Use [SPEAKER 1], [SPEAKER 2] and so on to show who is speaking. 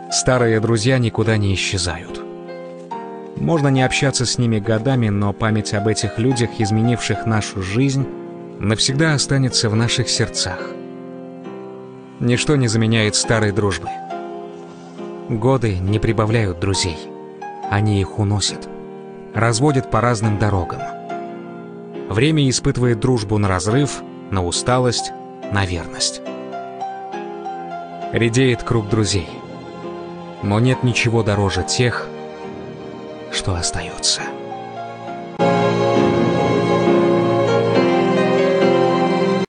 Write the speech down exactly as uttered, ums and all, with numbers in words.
[SPEAKER 1] Старые друзья никуда не исчезают. Можно не общаться с ними годами, но память об этих людях, изменивших нашу жизнь, навсегда останется в наших сердцах. Ничто не заменяет старой дружбы. Годы не прибавляют друзей. Они их уносят, разводят по разным дорогам. Время испытывает дружбу на разрыв, на усталость, на верность. Редеет круг друзей. Но нет ничего дороже тех, что остается.